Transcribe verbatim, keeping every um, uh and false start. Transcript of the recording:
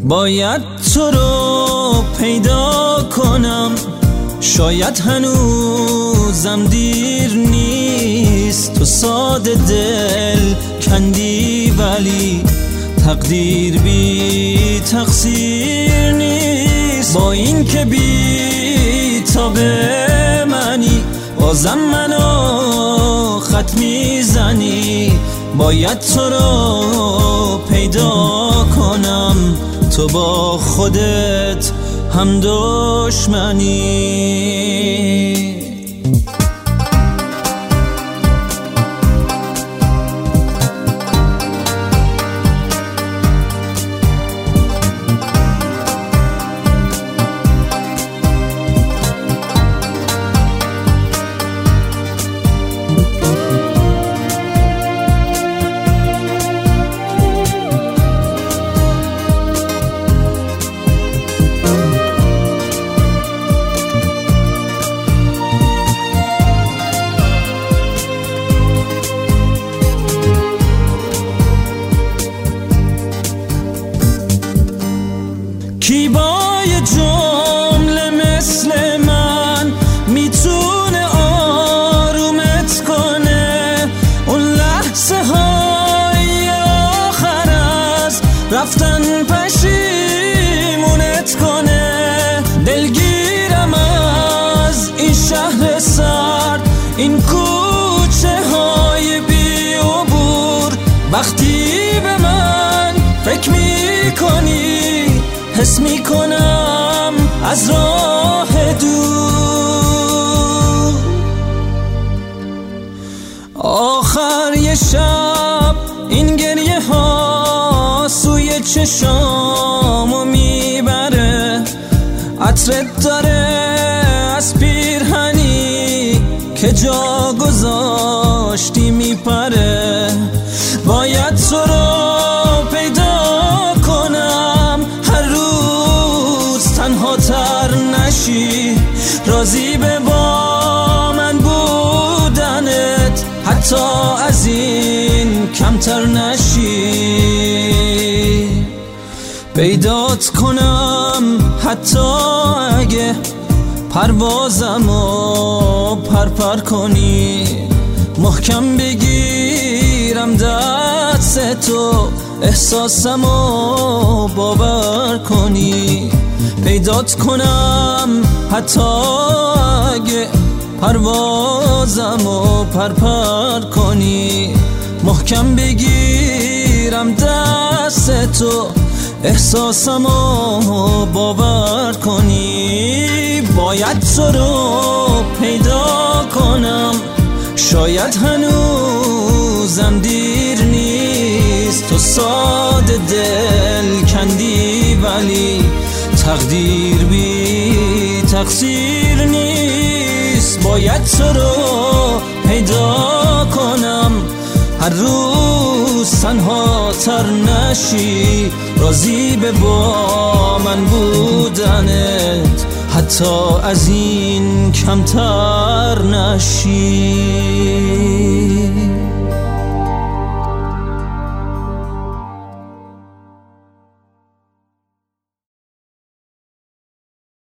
باید تو رو پیدا کنم، شاید هنوزم دیر نیست. تو ساده دل کندی ولی تقدیر بی تقصیر نیست. با این که بی تا به منی بازم منو خط میزنی. باید تو رو پیدا کنم، تو با خودت هم دشمنی. کی با یه جمله مثل من میتونه آرومت کنه؟ اون لحظه های آخر از رفتن پشیمونت کنه. دلگیرم از این شهر سرد، این کوچه های بی عبور. وقتی به من فکر میکنی حس میکنم از راه دور. آخر یه شب این گریه ها سوی چشامو میبره. عطرت داره از پیرهنی که جا گذاشتی میپره. باید تو رو پیدا کنم، هر روز تنها تر نشی. راضی به با من بودنت، حتی از این کمتر نشی. پیدات کنم حتی اگه پروازمو پرپر کنی. محکم بگیرم دست تو، احساسمو باور کنی. پیدات کنم حتی اگه پروازمو پرپر کنی. محکم بگیرم دست تو، احساسمو باور کنی. باید تو رو پیدا کنم، شاید هنوزم دیر نیست. تو ساده دل کندی ولی تقدیر بی تقصیر نیست. باید تو رو پیدا کنم، هر روز تنها تر نشی. راضی به با من بودنت، حتی از این کمتر نشی.